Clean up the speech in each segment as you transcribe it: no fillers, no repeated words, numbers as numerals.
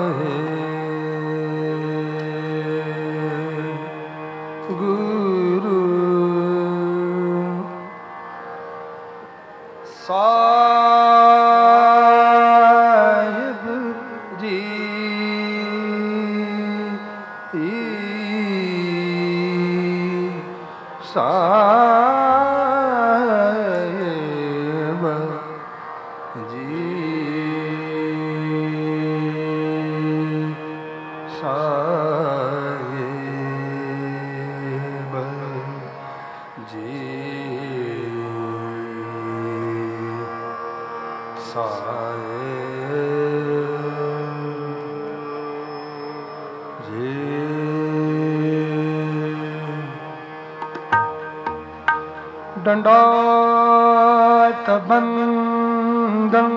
गुरु साहिब जी साहिब जी साहिब जी साहिब जी दंडौत बंदन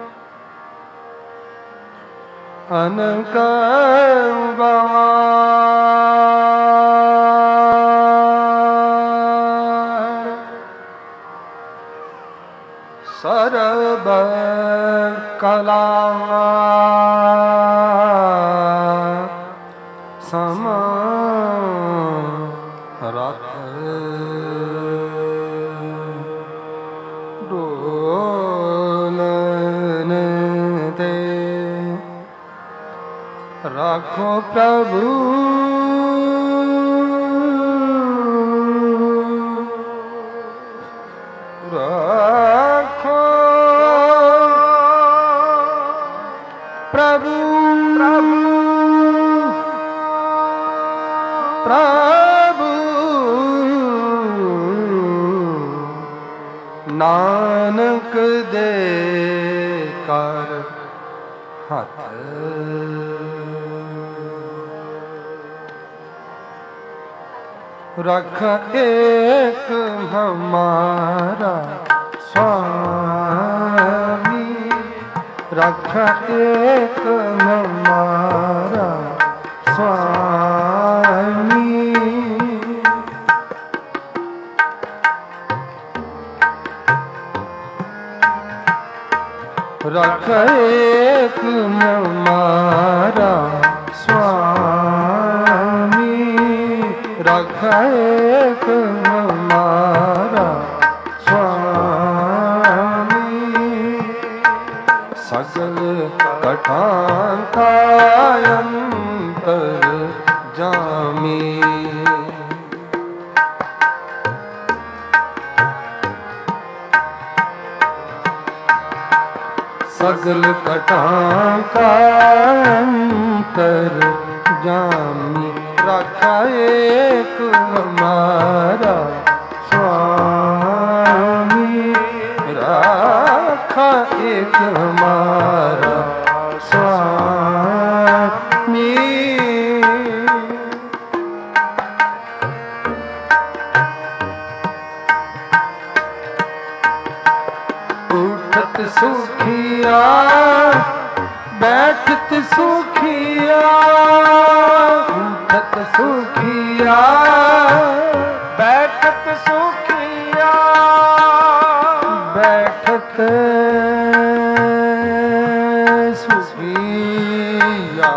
अनक गवार सरब कला सम रथ डोलन दे राखो प्रभु राखो प्रभु प्रभु नानक दे कर हाथ रख एक हमारा स्वामी रख एक हमारा स्वामी रख एक हमारा स्वामी रख एक हमारा स्वामी सगल कठान का अंतर जामी सगल कठान का अंतर जामी रखा एक हमारा स्वामी रखा एक हमारा स्वामी उठत सुखिया बैठत सुखिया उठत सुखिया बैठत सुखिया बैठत सुखिया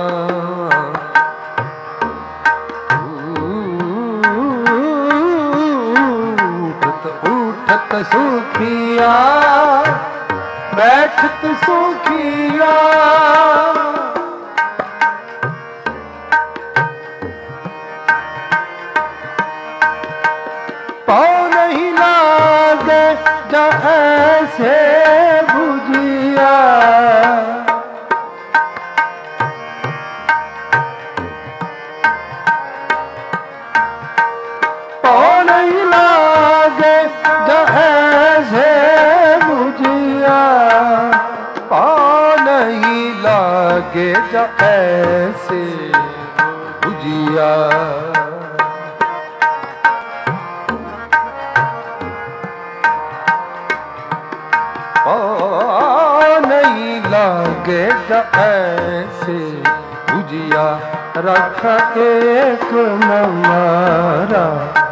उठत सुखिया बैठत सुखिया पाँव नहीं लागे जा ऐसे भुजिया पाँव नहीं लागे जा ऐसे भुजिया पाँव नहीं लागे जा ऐसे भुजिया नहीं लागे ऐसे भुजिया रख एक हमारा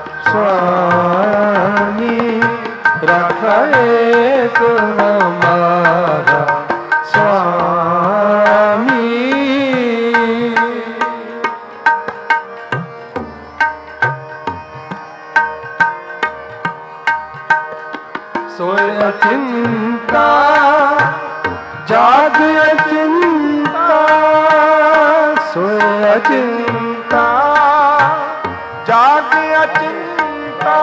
स्वामी रख एक हमारा स्वामी अचिंता जाग अचिंता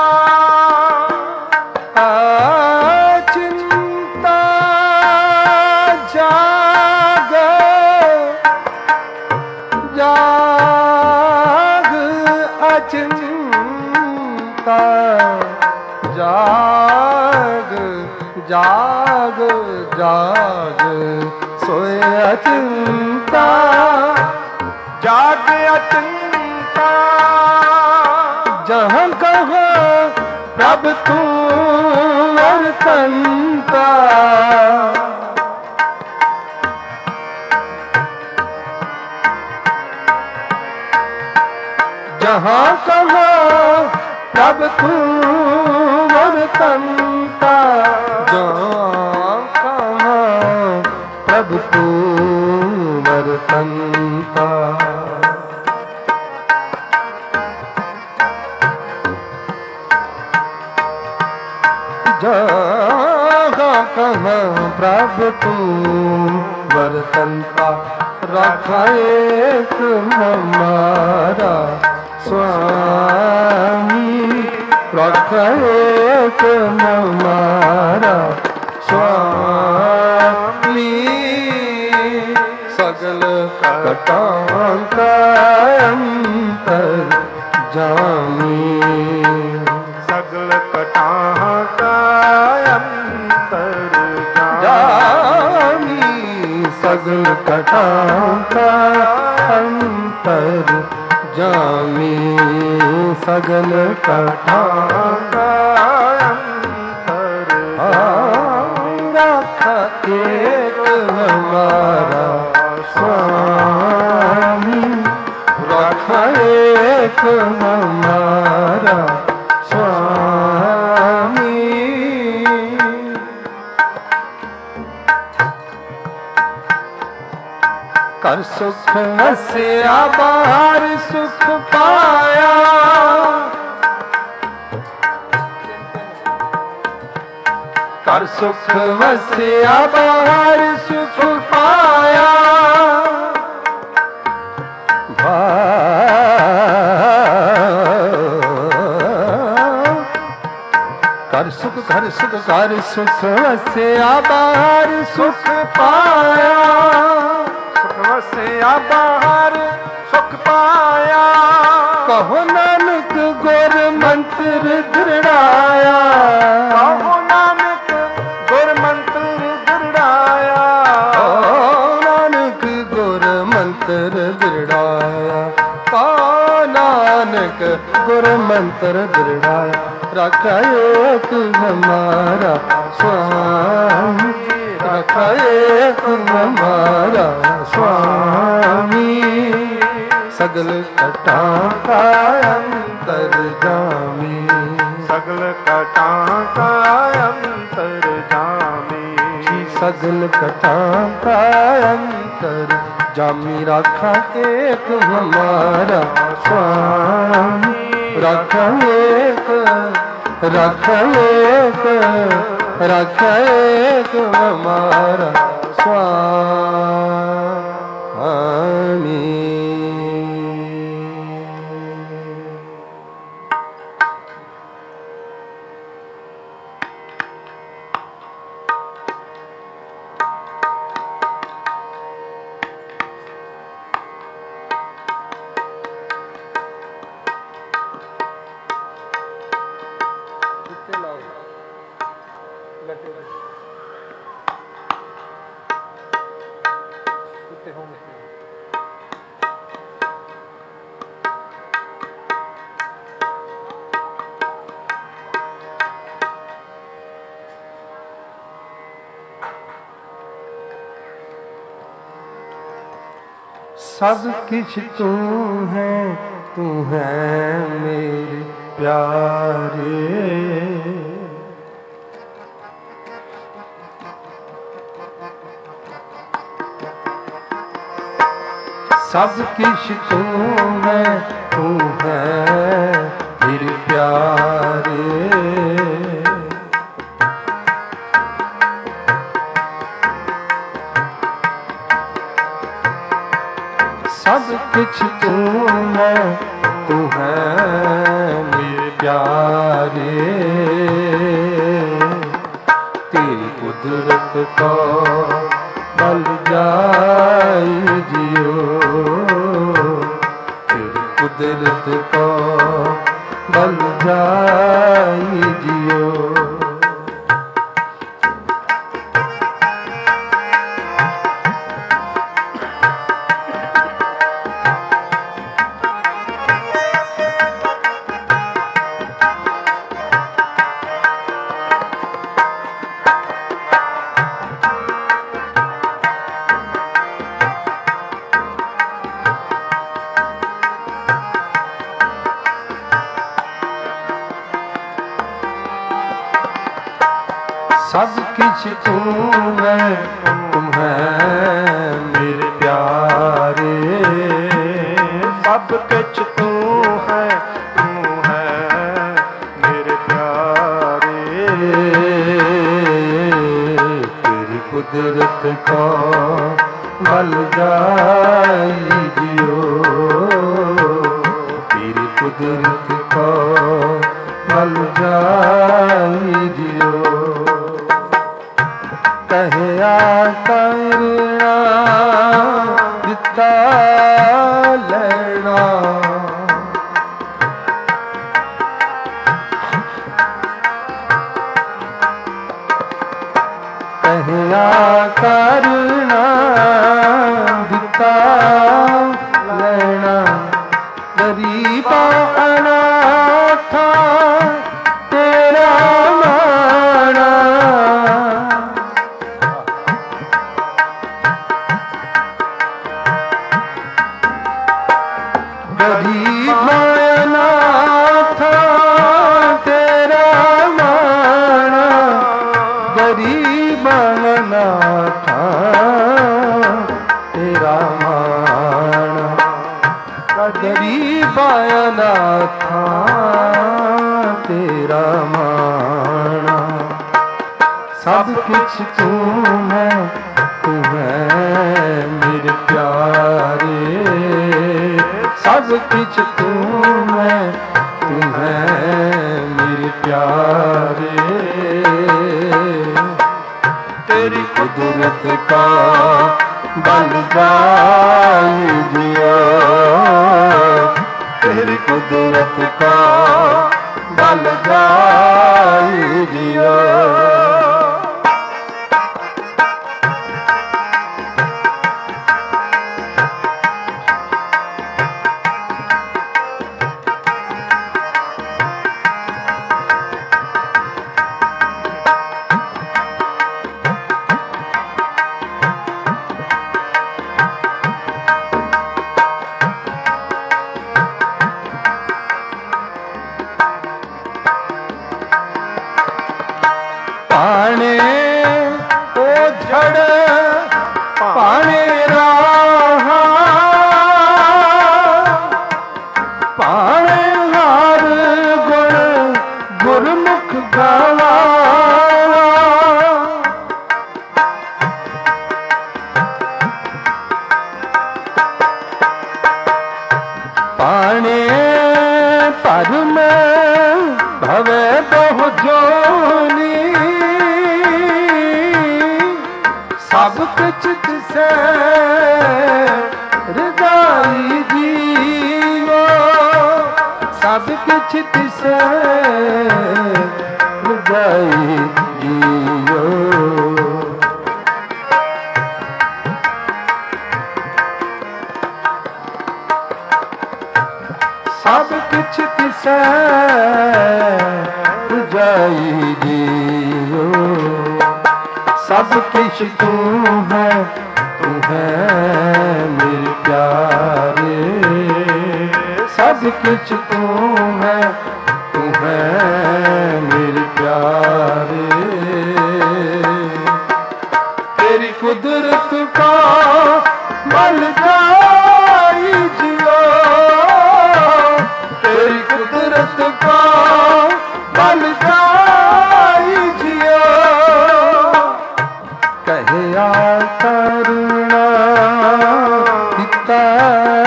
अचिंता जाग जाग अचिंता जाग जाग जाग सोए अचिंता जाग अचिंता जहाँ कहाँ प्रभ तू वर्तनता जहाँ कहाँ प्रभ तू वर्तनता जहाँ कहाँ प्रभ तू वर्तनता जहाँ कहाँ प्रभ तू वर्तनता रखा एक हमारा स्वामी रखा एक हमारा स्वामी सगल कटां का अंतर जामी सगल कटां का अंतर जामी सगल कटां का अंतर जामी सगल कटां का अंतर रखा एक हमारा स्वामी रखा एक हमारा स्वामी कर सुख वसिया बाहर सुख पाया कर सुख वसिया बाहर सुख पाया कर सुख वसिया बाहर सुख पाया सुख वसिया बाहर सुख पाया कहो नानक गुर मंत्र दृढ़ाया कहो नानक गुर मंत्र दृढ़ाया नानक गुर मंत्र दृढ़ाया नानक गुर मंत्र दृढ़ाया रखा एक हमारा स्वामी रखा एक हमारा स्वामी सगल कटां का अंतर जामी सगल कटां का अंतर जामी सगल कटां का अंतर जामी रखा एक हमारा स्वामी रखा एक हमारा स्वामी सब किछ तू है मेरे प्यारे सब किछ तू है मेरे प्यारे सब किछ तू है, तू है मेरे प्यारे। तेरी कुदरत को बल जाई जियो, तेरी कुदरत को बल जाई जियो। सब किछ तू है, तुम है मेरे प्यारे। सब किछ तू है, तू है मेरे प्यारे। तेरी कुदरत को बल जाई जियो, तेरी कुदरत को बल जाई जियो। कहया करना दिता लेना, कहया करना दिता लेना। गरीबा अनाथा तेरा माना, गरीब अनाथ तेरा माना। गरीब अनाथ तेरा माना। गरीब अनाथ तेरा माना। सब कुछ तू है, तू है मेरे प्यारे। सब कुछ तू है, तू है मेरे प्यारे। तेरी कुदरत का बल जाई जियो, तेरी कुदरत का बल जाई जियो। पाने ओ झड़ पाने राह, पाने हर गुण गुरमुख गावा। पाने परम भवे बहु जोनी, सब कुछ तिसे हृदय जियो, सब कुछ तिसे हृदय जियो। सब कुछ तिसे हृदय जियो। सब कुछ तू है, तू है मेरे प्यारे। सब कुछ तू है, तू है मेरे प्यारे। तेरी कुदरत का बल जाई जियो, तेरी कुदरत का बल जाई जियो। कहया करना पिता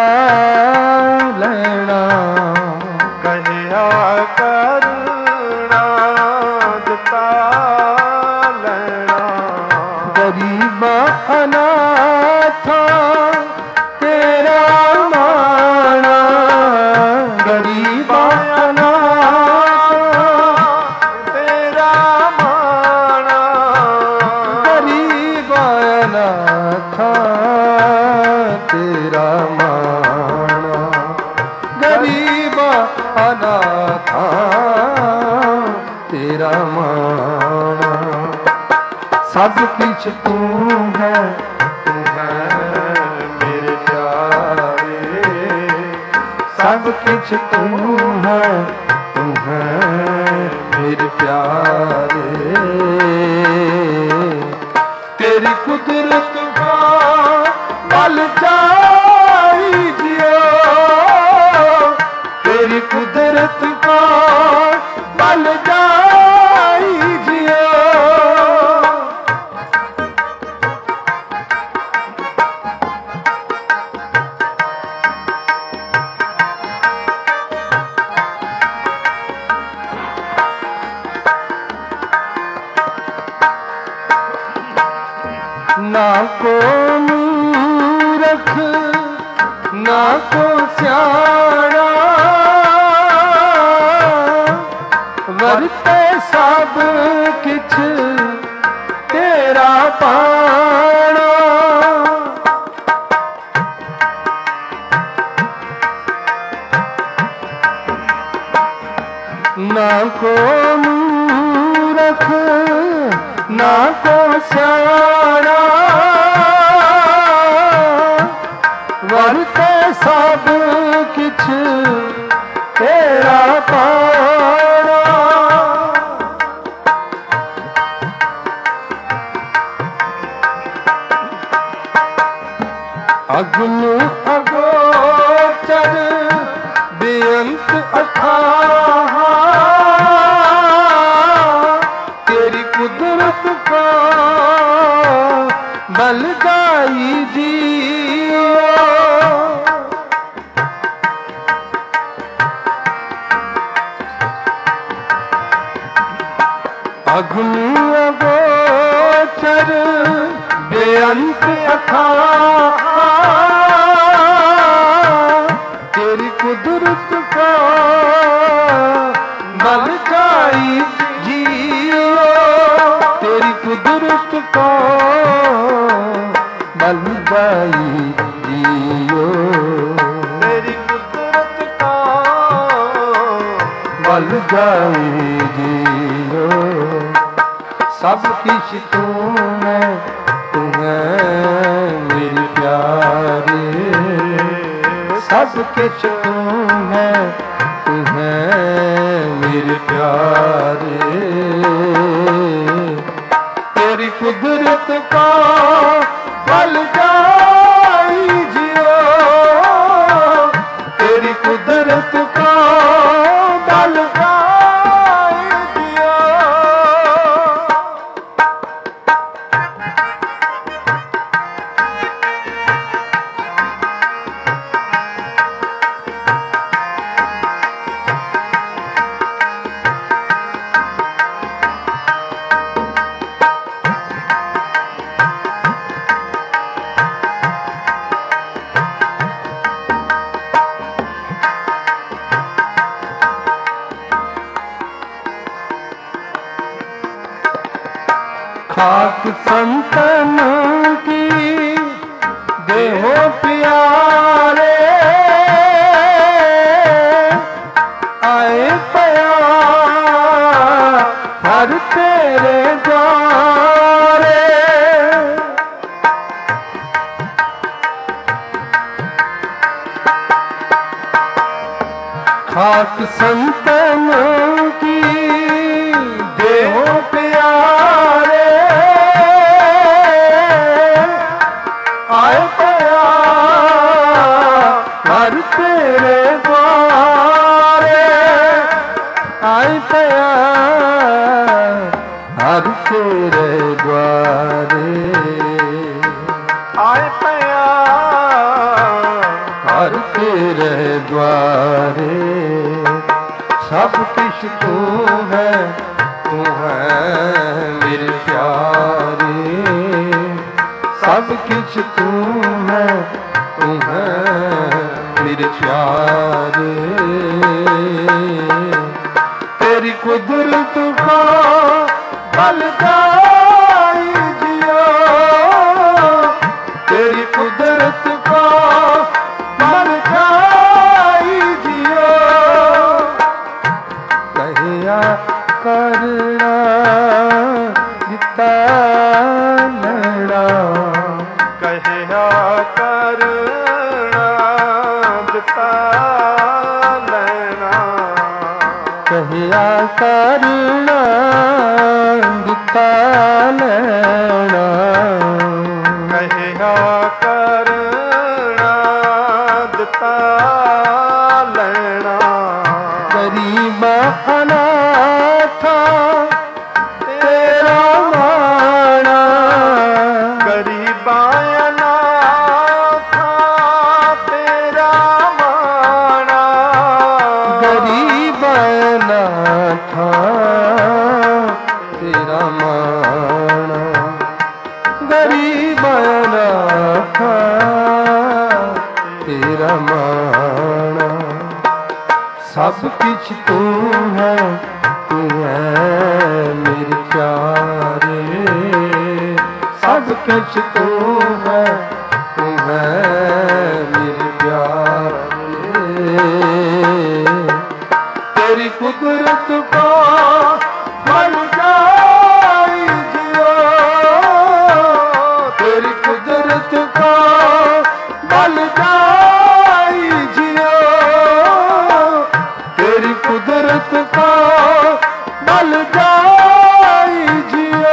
ਲੈਣਾ, ਕਹਿਆ ਕਰਨਾ ਦਿੱਤਾ ਲੈਣਾ। ਗਰੀਬਾਂ ਅਨਾਥਾਂ ਤੇਰਾ ਮਾਣਾ, ਗਰੀਬਾਂ ਅਨਾਥਾਂ ਤੇਰਾ ਮਾਣਾ, ਗਰੀਬਾਂ ਅਨਾਥਾਂ ਤੇਰਾ ਮਾਣਾ, ਗਰੀਬਾਂ ਅਨਾਥਾਂ ਤੇਰਾ ਮਾਣਾ। ਸਭ ਕੁਛ ਤੂੰ ਹੈ ਮੇਰੇ ਪਿਆਰੇ, ਸਭ ਕੁਛ ਤੂੰ ਹੈ ਮੇਰੇ ਪਿਆਰੇ। ਤੇਰੀ ਕੁਦਰਤ ਦਾ ਬਲ ਜਾਈ ਜਿਓ, ਤੇਰੀ ਕੁਦਰਤ ਦਾ ਬਲ ਜਾਈ ਜਿਓ। ना को मूरख ना को सियाणा, वरते सब किछ तेरा पाना। ना को मूरख ना को सियाणा, वरते सब किछ तेरा पाना। अग्न अगोचर बेअंत अथाह, तेरी कुदरत का बल गाई जियो। अग्नि अगोचर बेअंत अथाह, तेरी कुदरत का बल गाई जियो, तेरी कुदरत का बल गाई जियो, तेरी कुदरत का बल गाई जियो। सब किछ तू है मेरे प्यारे, सब किछ तू है मेरे प्यारे। तेरी कुदरत का बल जाई जियो, तेरी कुदरत का बल जाई जियो। खाक संतन की देहो प्यारे, आए प्यार हर तेरे द्वारे। खाक संतन की देहो प्यारे, आए प्यार हर तेरे द्वारे, आए प्यार हर तेरे द्वारे, आए प्यार हर तेरे द्वारे सब किछ तू है मेरे प्यारे सब किछ तू है मेरे प्यारे तेरी कुदरत का बल गाई जियो तेरी कुदरत का बल गाई जियो कहिया करना दिता लड़ा ਕਹਿਆ ਕਰਨਾ ਦਿੱਤਾ ਲੈਣਾ कहिया करना दिता लड़ा ਕਹਿਆ ਕਰਨਾ ਦਿੱਤਾ ਲੈਣਾ गरीब अनाथा तेरा माना ਗਰੀਬਾਂ ਅਨਾਥਾਂ ਤੇਰਾ ਮਾਣਾ गरीब अनाथा तेरा माना गरीब अनाथा तेरा माना सब किछ तू है मेरे प्यारे सब किछ तू है मेरे प्यारे तेरी कुदरत को बल गाई जियो तेरी कुदरत को बल गाई जियो तेरी कुदरत का बल गाई जियो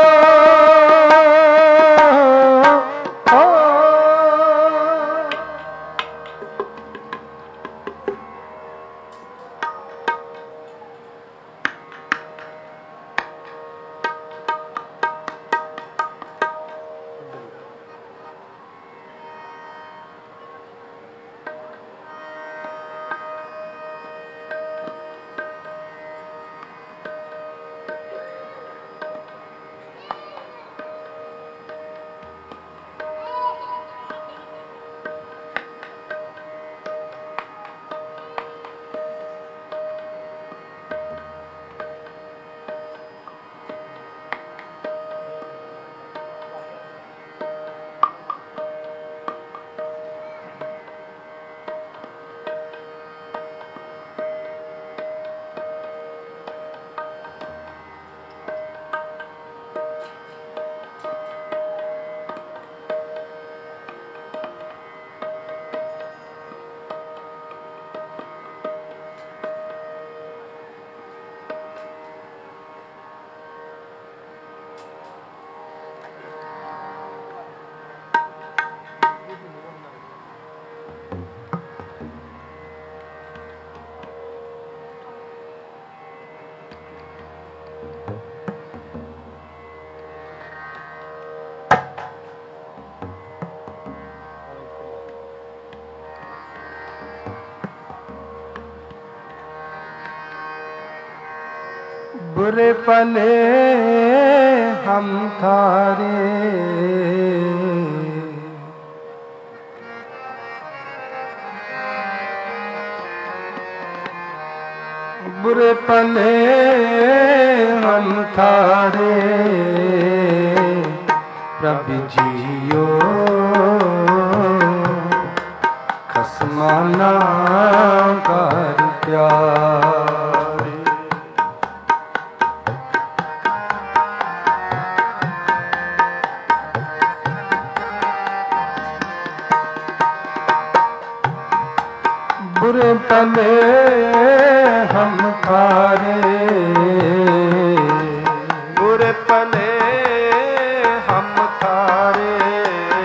बुरे पले हम थारे बुरे पले हम थारे प्रभु जियो खसमाना कर प्यारे बुरे पले हम थारे बुरे पले हम थारे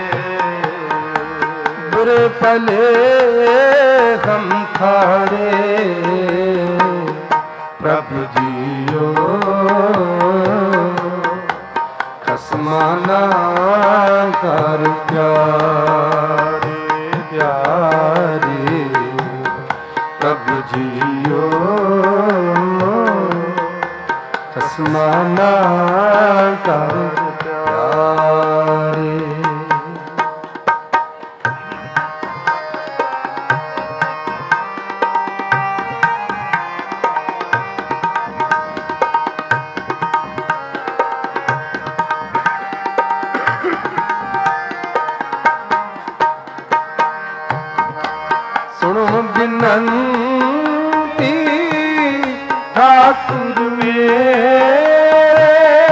बुरे पले हम थारे प्रभु जियो खसमाना कर प्यारे प्यारे जियो खसमाना कर प्यारे। सुनो बिनती ठाकुर मेरे,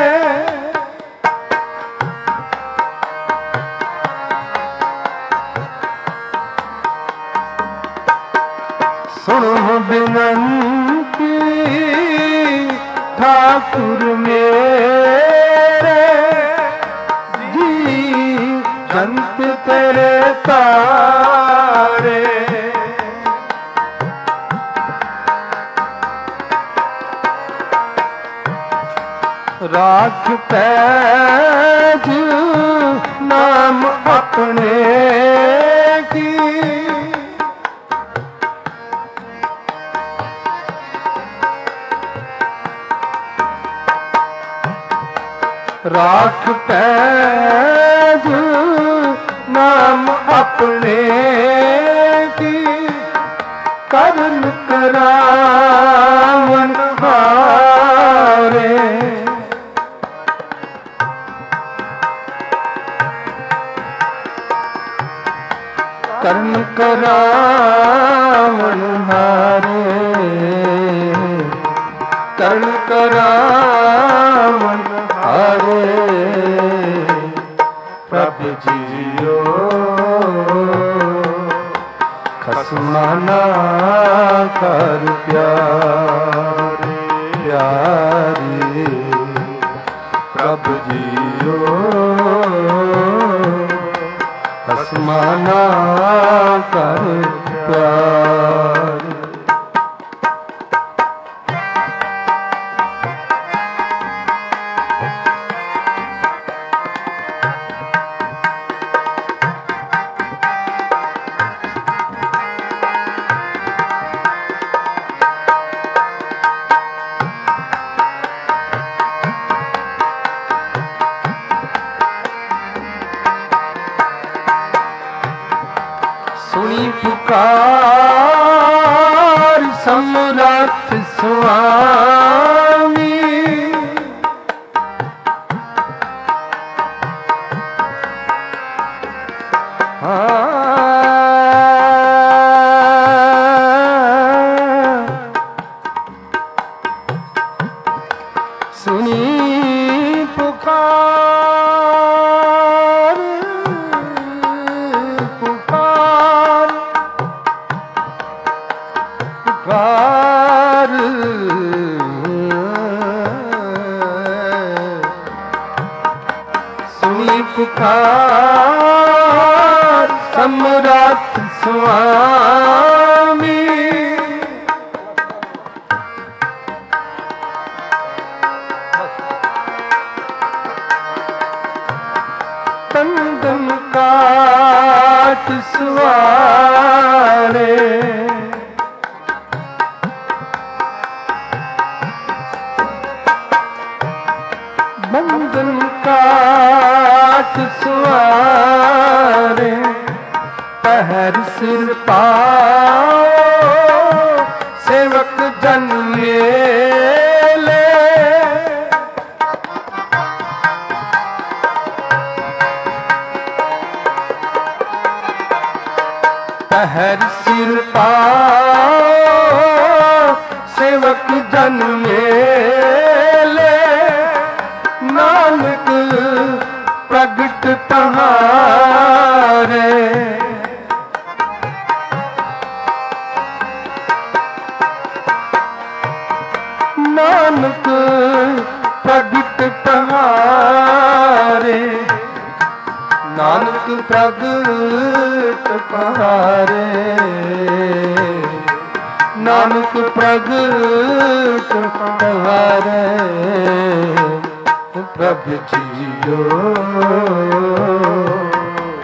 सुनो बिनती ठाकुर मेरे, जी जंत तेरे तारे। राख पैज नाम अपने की, राख पैज नाम अपने की, करन करावन हारे। करन करावन हारे, करन करावन हारे। प्रभु जियो खसमाना कर प्यारे प्यारे। प्रभु जियो खसमाना कर प्यारे। सुनी पुकार समरथ स्वामी, सुनी पुकार पुकार पुकार। सुनी पुकार समरथ स्वामी, तंदन काट सुवारे। बंधन काट सुवारे, पहर सिर पाओ सेवक जन मेले। पहर सिर पाओ सेवक जन मेले। नानक प्रगट तहारे, नानक प्रगट तहारे। नानक प्रगट तहारे, नानक प्रगट तहारे। प्रभु जियो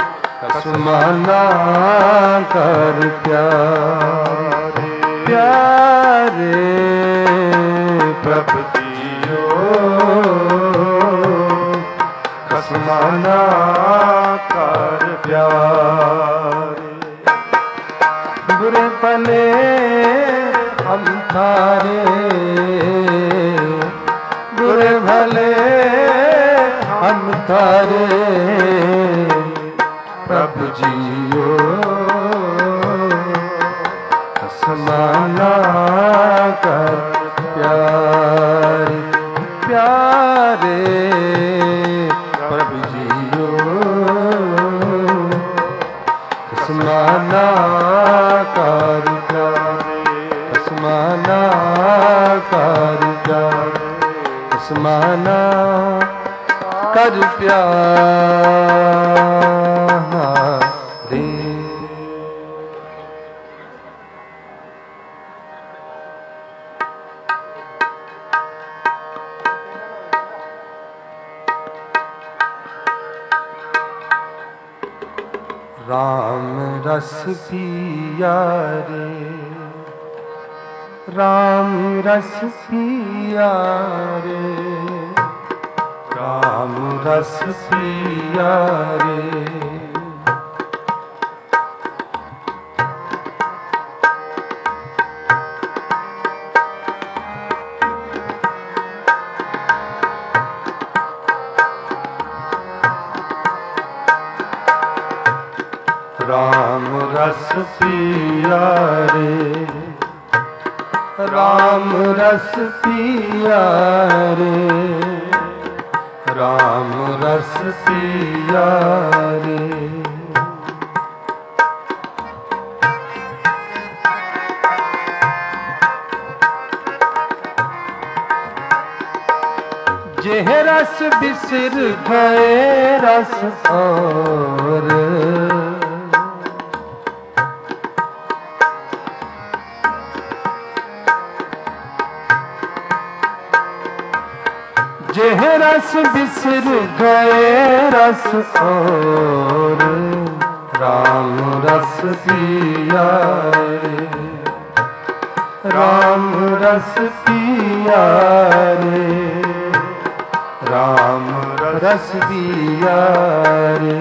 खसमाना कर प्यारे प्यारे। समाना कर प्यारे। बुरे भले हम थारे, बुरे भले हम थारे, प्रभु जियो समाना कर प्यारे। प्यारे प्रभु जियो समाना कर प्यारे। समाना कर प्यारे, समाना कर प्यारे। राम रस पिया रे, राम रस पिया रे, राम रस पिया रे। राम रस पिया रे, राम रस पिया रे, राम रस पिया रे। जेह रस बिसर गए रस और, जेह रस बिसर गए रस और, राम रस पिया रे, राम रस पिया रे, राम रस पिया रे।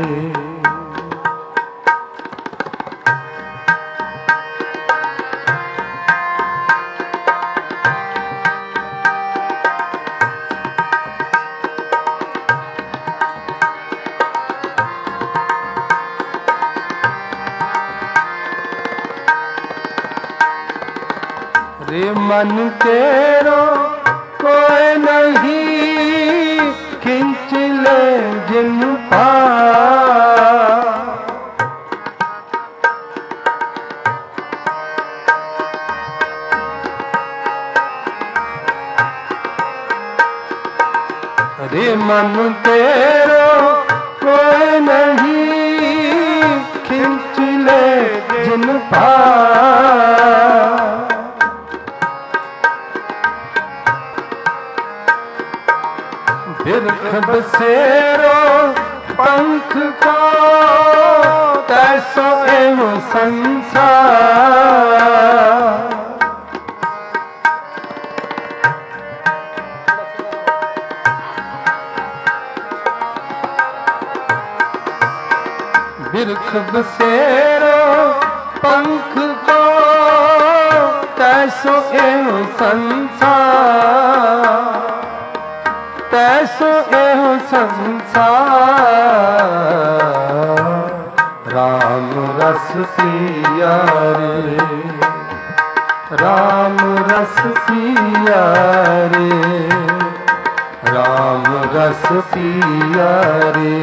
रे मन तेरो कोई नहीं, खिंच ले जिन पार। रे मन तेरो कोई नहीं, खिंच ले जिन पार। बिरख बसेरो पंख को तैसो एव संसार। बिरख बसेरो पंख को तैसो एव संसार, तैसो एहो संसार। राम रस पिया रे, राम रस पिया रे, राम रस पिया रे।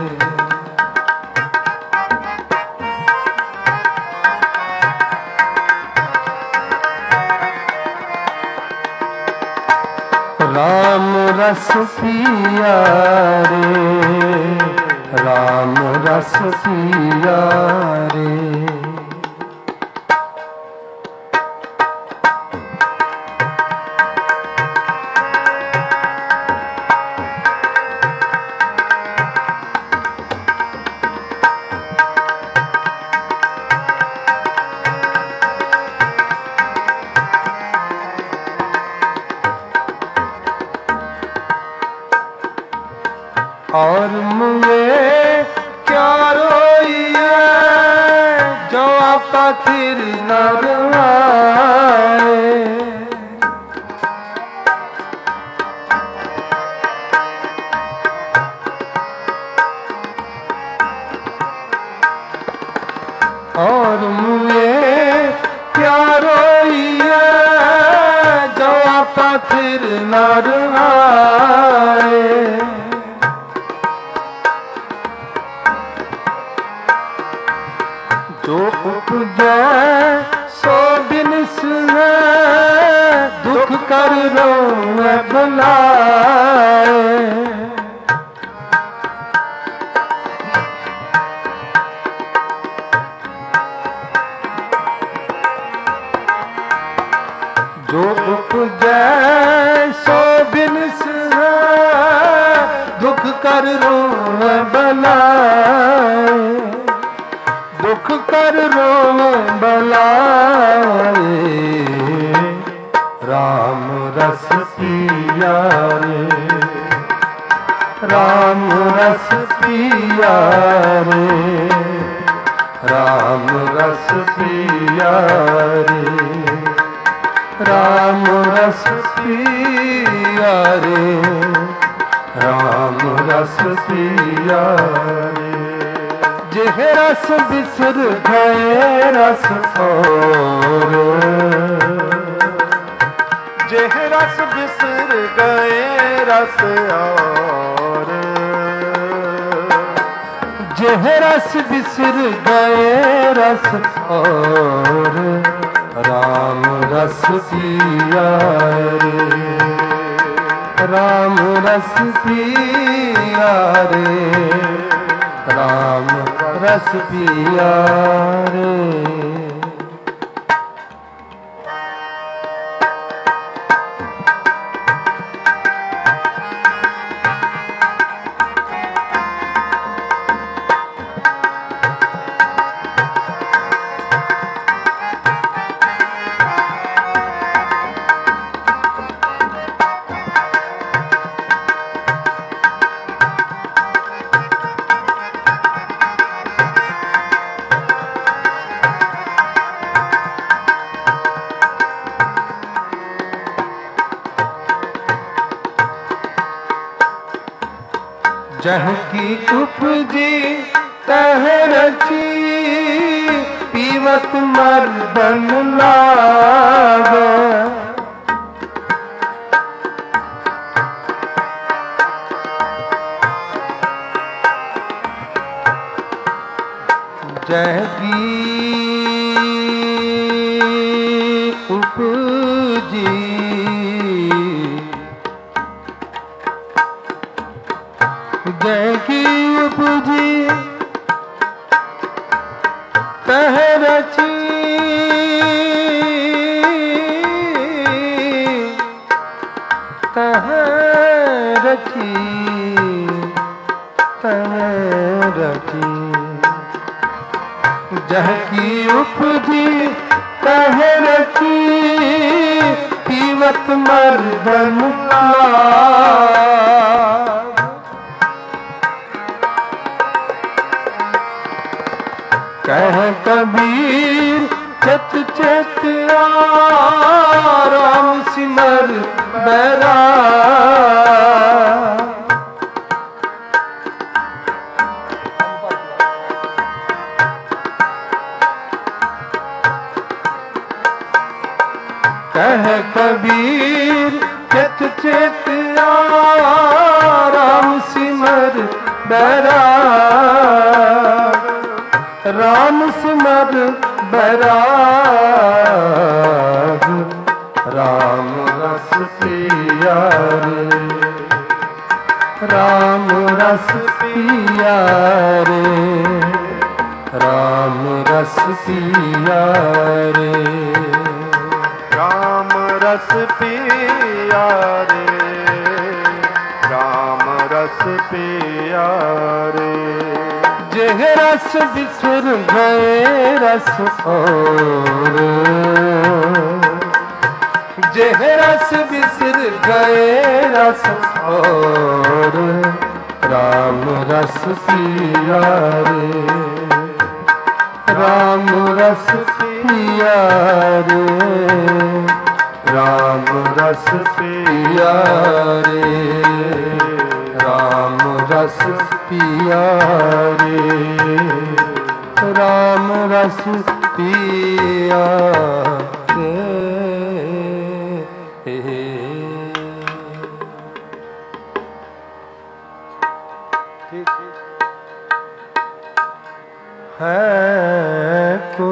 राम रस पिया रे, राम रस पिया रे। और मुए पाखिर नर आए। और मुए प्यारो जो पाखिर नर आए। जो उपजै सो बिनस दुख कर रोए बुलाए। जो उपजै सो बिनस दुख कर रोए बुलाए। दुख कर रोए बुलाए। राम रस पिया रे, राम रस पिया रे, राम रस पिया रे, राम रस पिया रे, राम रस पिया रे। जेह रस बिसर गए रस और, जेह रस बिसर गए रस और। जेह रस बिसर गए रस और, राम रस पिया रे, राम रस पिया रे, राम रस पिया रे। जह की उपजी तह रची पीवत मर्दन लाग। जह की उपजी जय की उपजी तह रची तह रची तह रची। जह की उपजी तह रची पीवत मर्दन लाग। कह कबीर चत चत राम सिमर बैराग। कह कबीर चत चत राम सिमर बैराग। राम सिमर बैराग। राम रस पिया रे, राम रस पिया रे, राम रस पिया रे, राम रस पिया रे, राम रस पिया रे। जेह रस बिसर गए रस और, जेह रस बिसर गए रस और, राम रस पिया रे, राम रस पिया रे, राम रस पिया रे, राम रस पिया रे, राम रस पिया रे। है को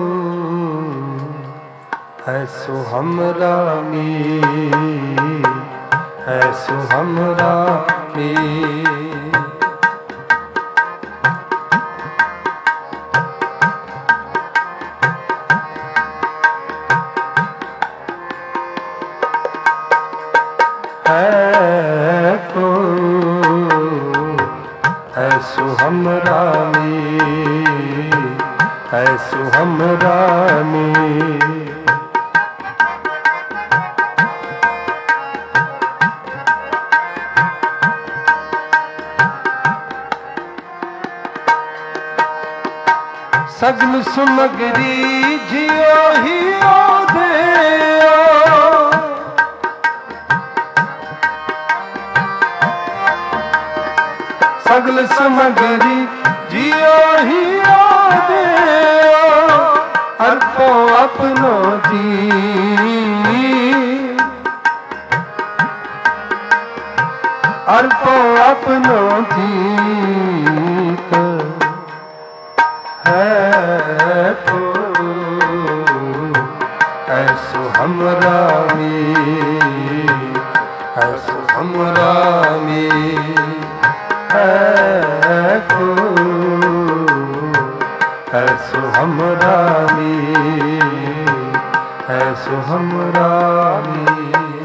ऐसो हमरा मीत, ऐसो हमरा मीत। है को ऐसो हमरा मीत, ऐसो हमरा मीत। सगल सुमगरी जियो हियो देओ, सगल सुमगरी जियो हियो देओ, अर्पो अपनो जी, अर्पो अपनो जीत। है तो ऐसो हमरा मीत, ऐसो हमरा मीत। है तो ऐसो हमरा मीत, ऐसो हमरा मीत।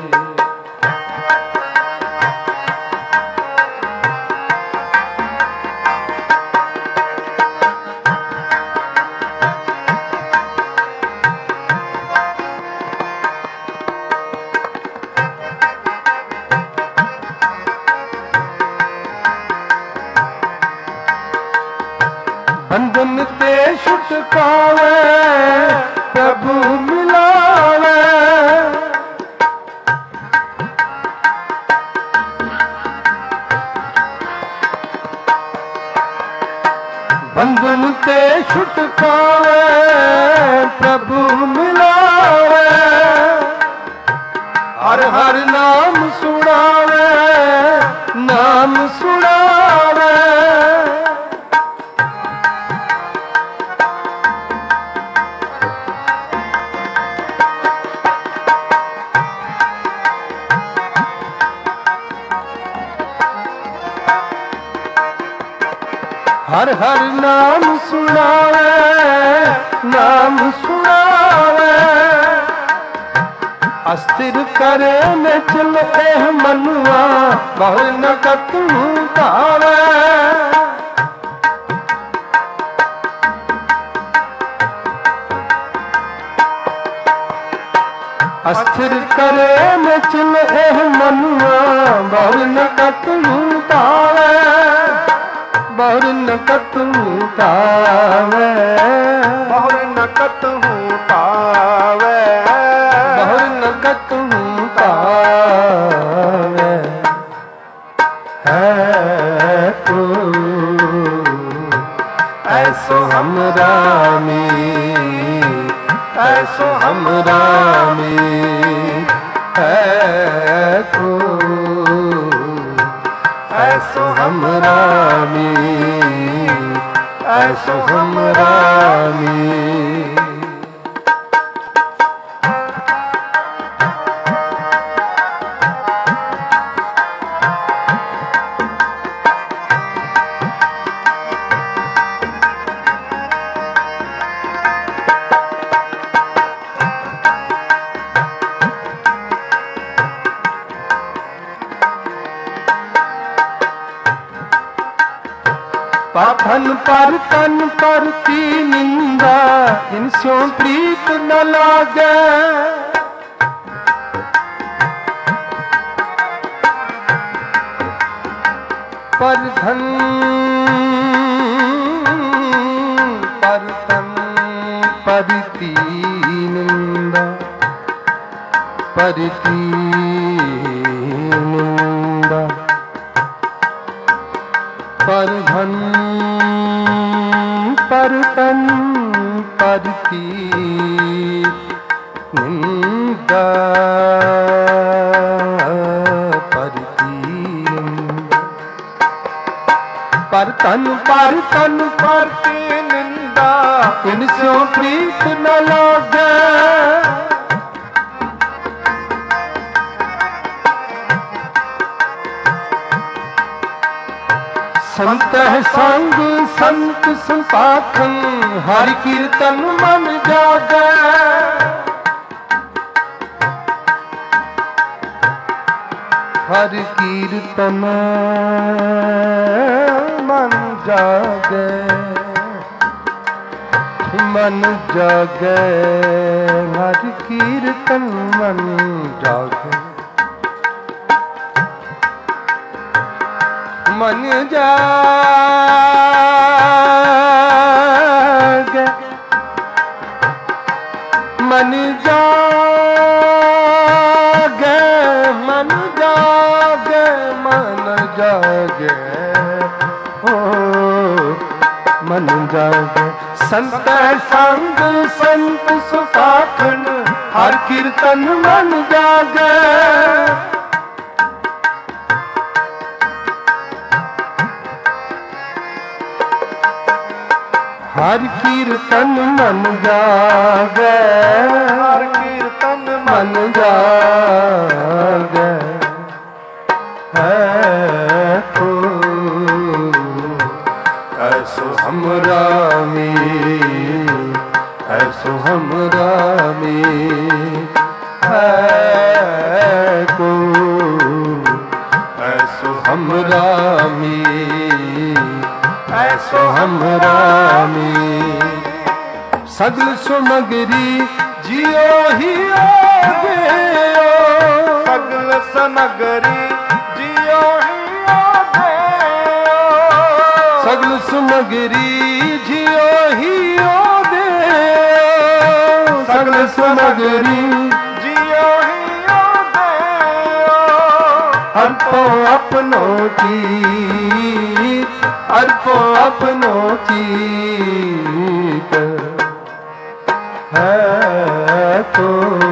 बंधन ते छुटकावे प्रभु मिलावे, बंधन ते छुटकावे प्रभु मिलावे। हर हर नाम सुनावे, नाम सुनावे। हर हर नाम सुनावे, नाम सुनावे। अस्थिर करे न चल एह मनुआ, बहु न कतू पावे। अस्थिर करे न चल एह मनुआ, बहु न कतू पावे, बहु न कतू पावे, बहु न कतू पावे, बहु न कतू पावे। है तो ऐसो हमरा मीत, ऐसो हमरा मीत। है तो ऐसो हमरा मीत, ऐसो हमरा मीत। धन पर तन पर की निंदा, इनसों प्रीत न लागे। पर धन पर तन पर परती निंदा परती निंदा पर धन पर तन परती निंदा परती निंदा पर तन परती निंदा इनसो प्रीत न लागे संत है संग संत संसाखन हरि कीर्तन मन जागे हरि कीर्तन मन जागे मन जागे हरि कीर्तन मन जागे मन जागे मन जागे मन जागे मन जागे ओ मन जागे संत संग संत सुखाखन हर कीर्तन मन जागे हर कीर्तन मन जागे हर कीर्तन मन जागे है तो ऐसो हमरा में ऐसो हमरा में है को ऐसो हमरा में ऐसो हमरा में सगल सुमगरी जियो ही आगे सगल सुमगरी जियो ही आगे सगल सुमगरी जियो ही आगे सगल सुमगरी जियो ही आगे अर्पो अपनों की अर्पो अपनों चीत है तो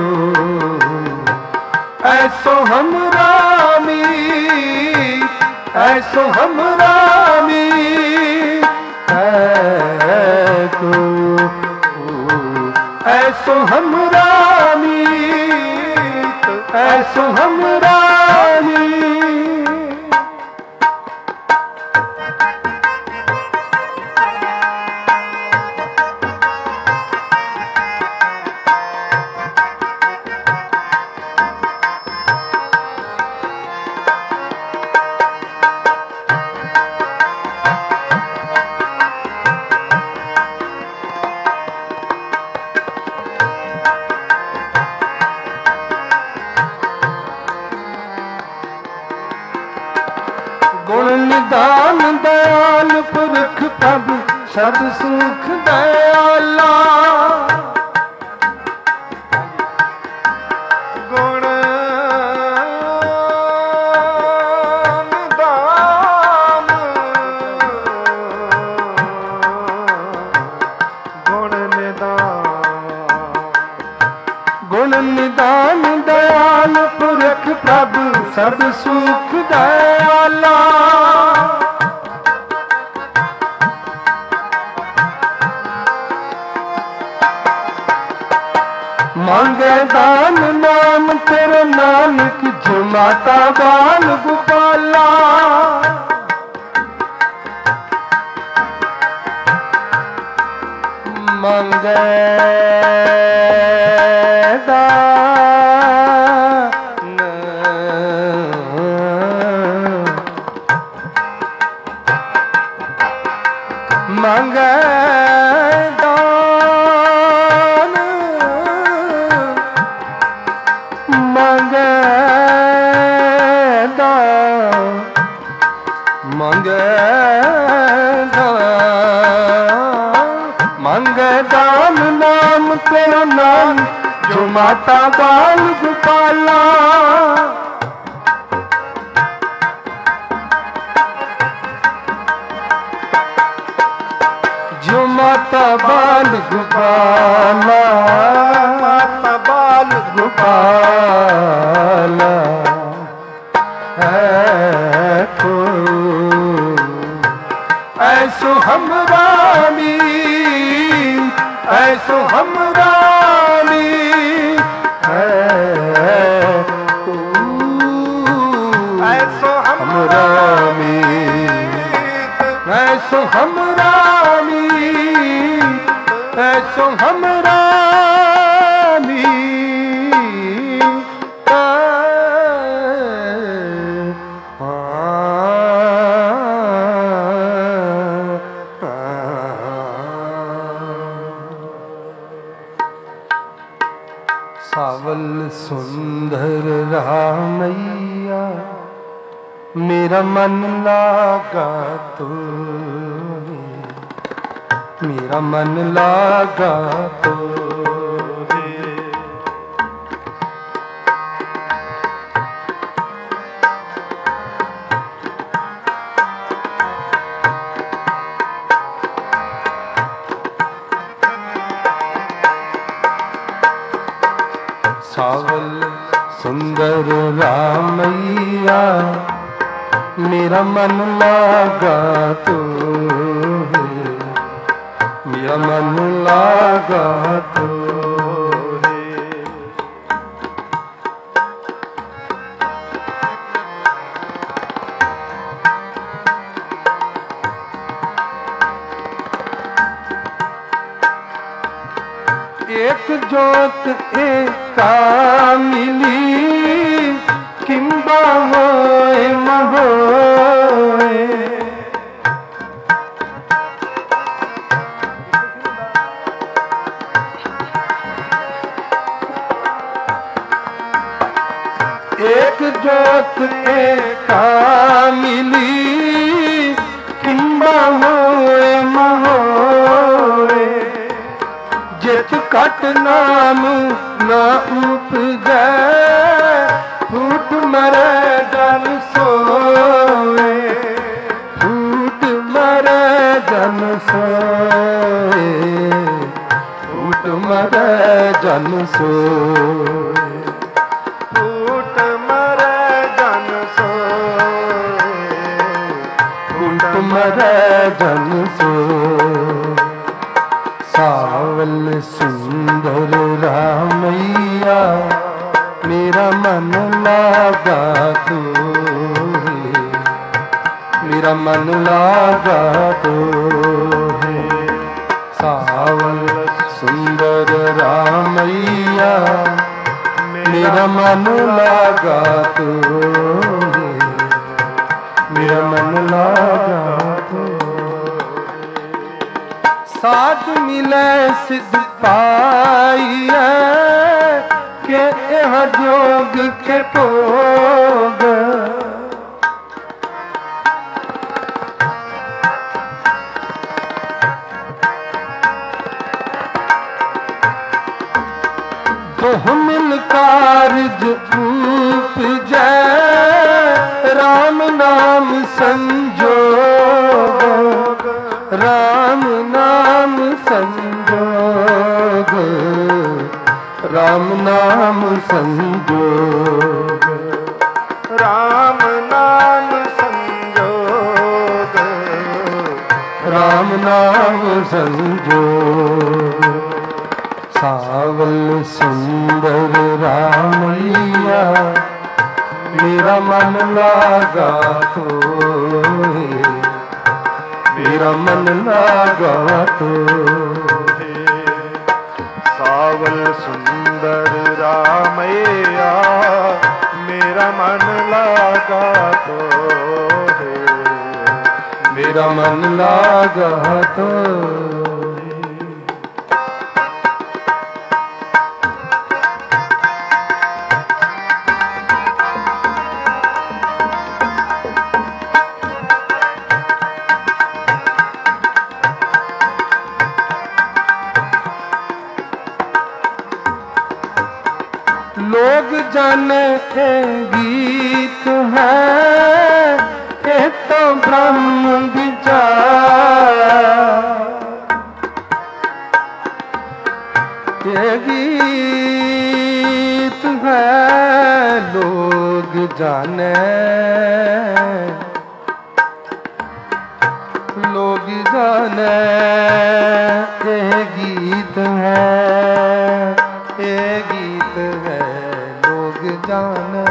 ऐसो हमरा मीत ऐसो हमरा मीत है तो ऐसो हमरा मीत ऐसो हमरा मीत गुण निदान दयाल पुरख प्रभ सद सुख दयाला गुण निदान गुण निदान गुण निदान दयाल पुरख प्रभ सद सुख दयाला मांगे दान नाम तेरे नानक जो माता बाल गोपाला मांगे मांगे दान मांगे दान मांगे दान मांगे दान नाम के मेरा नाम जो माता बाल गोपाला। जो माता बाल गोपाला, माता बाल गोपाला है को ऐसो हमरा मीर, ऐसो हमरा मीर है को ऐसो हमरा मीर, ऐसो हमरा मीर, ऐसो हमरा सावल सुंदर रामैया मेरा मन लागा तो, मेरा मन लागा तो सावल सुंदर रामैया मेरा मन लागा तो है, मेरा मन लागा तो है। एक जोत एका मिली किंबा होए महोए। एक जोत एका मिली किंबा होए महोए। जित कट नाम ना उपजै फूट मरे जन सोए, फूट मरे जन सोए, फूट मरे जन सोए, फूट मरे जन सोए, फूट मरे जन सोए। सावल सुंदर रामैया मेरा मन लागा तो है, मेरा मन लागा तो है। सावल सुंदर रामैया मेरा मन लागा तो है, मेरा मन लागा तो। साथ मिले सिद्ध पाइए के यह जोग के भोग। दोह मिल कारज उपजै राम नाम संजोग, राम नाम संजोग, राम नाम संजोग, राम नाम संजोग, राम नाम संजोग। सावल सुंदर रामैया मेरा मन लागा तो है, मेरा मन लागा तो है। सावल सुंदर रामैया मेरा मन लागा तो है, मेरा मन लागा तो। लोग जाने ये गीत है, ये तो ब्रह्म विचार। ये गीत है लोग जाने, लोग जाने ये गीत है, ये गीत है लोग जाने,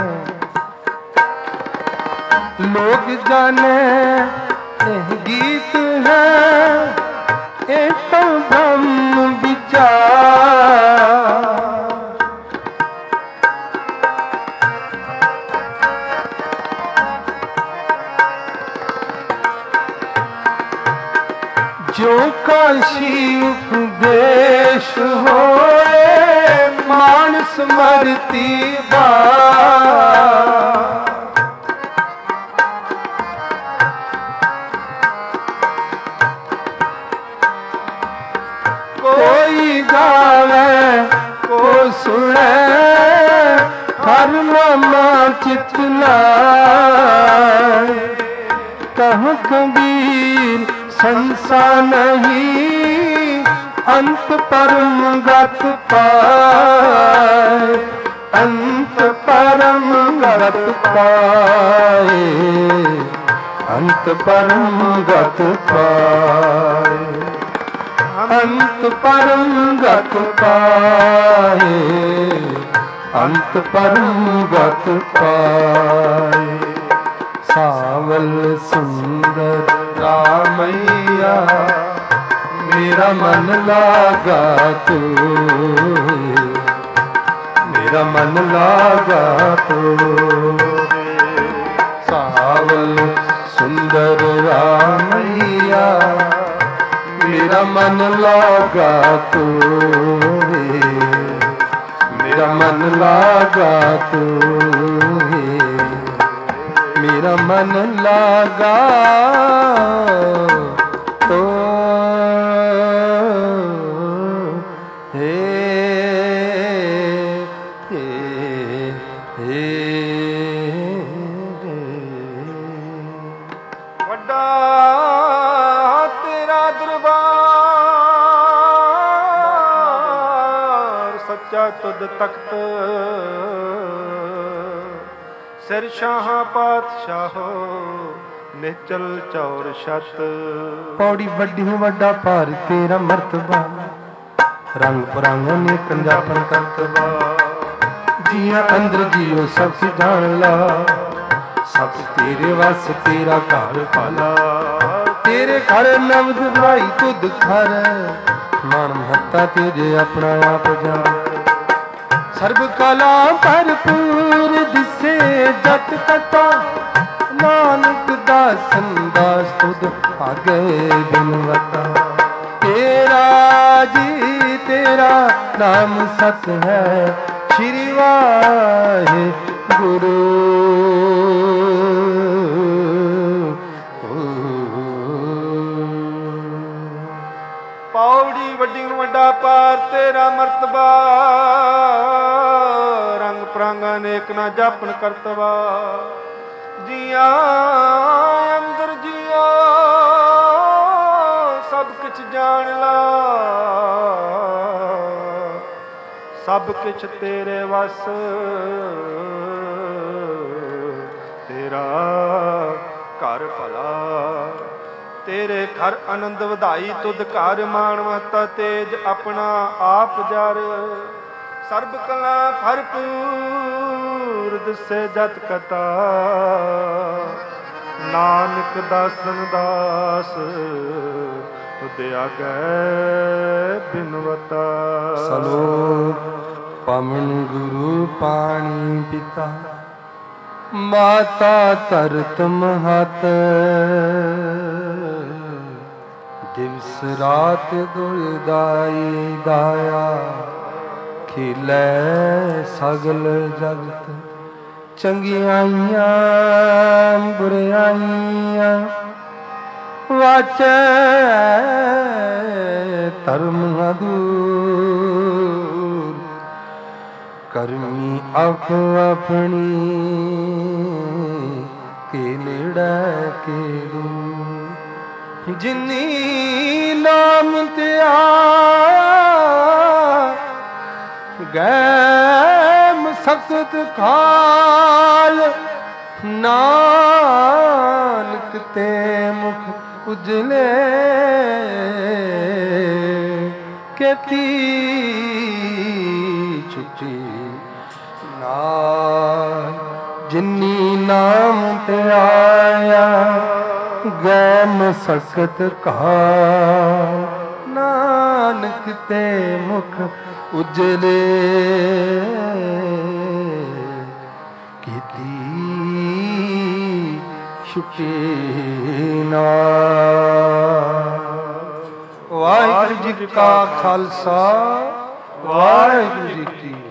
लोग जाने ये गीत है, ये तो ब्रह्म विचार। जो काशी उपदेश होए मानस स्मृति बार। कोई गावे को सुने हर नामा चित लाए। कह कबीर संसार नहीं अंत परम गत पाए, अंत परम गत पाए, अंत परम गत पाए, अंत परम गत पाए, अंत परम गत पाए। सावल सुंदर रामैया मेरा मन लागा तू, मेरा मन लागा तू। सावल सुंदर रामैया मेरा मन लागा तू, मेरा मन लागा तू, मेरा मन लागा तो हे हे हे वड्डा तेरा दरबार सच्चा तुद तख्त सिर शाह पातशाहो निचल चौर छत। पौड़ी वड्डी वड्डा भार तेरा मर्तबा रंग परंग ने कंजापन करतबा। जिया अंदर जियो सब जान ला सब तेरे वस तेरा घर पाला। तेरे घर नवद भाई तुद घर मान महत्ता तेरे अपना आप जान। सर्ब कला भरपूर दिसे जत कथा नानक दासन दास तुद आगे बिनवता। तेरा जी तेरा नाम सत है श्री वाहे गुरु। पौड़ी वड्डी वड्डा पार तेरा मर्तबा रंग प्रांग अनेक ना जापन करतवा। जिया अंदर जिया सब कुछ जान ला सब कुछ तेरे वस। तेरा घर भला तेरे घर आनंद वधाई तुद घर मान महता तेज अपना आप जर। सर्ब कला भरपूर दिसे जत कथा नानक दासन दास तुद आगे बिनवता। सलोक पवन गुरु पानी पिता माता तरत महत। दिवस रात दुलदाई दाया खिलै सगल जगत। चंगियाइयां बुराइयां वाचै धर्म दूर ਕਰਮੀ ਆਪੋ ਆਪਣੀ ਕੇ ਨੇੜੇ ਕੇ ਦੂਰ। ਜਿਨੀ ਨਾਮ ਧਿਆ ਗੈਮ ਸਖਤ ਖਾਲ, ਨਾਨਕ ਤੇ ਮੁਖ ਉਜਲੇ ਕੀਤੀ ਛੁੱਟੀ ਨਾਲ। ਜਿਨੀ ਨਾਮ ਤੇ ਆਇਆ ਗੈਮ ਸਖਤ ਖਾਲ, ਨਾਨਕ ਤੇ ਮੁਖ ਉਜਲੇ ਕੀਤੀ ਛੁੱਟੀ ਨਾਲ। ਵਾਹਿਗੁਰੂ ਜੀ ਕਾ ਖਾਲਸਾ, ਵਾਹਿਗੁਰੂ ਜੀ ਕੀ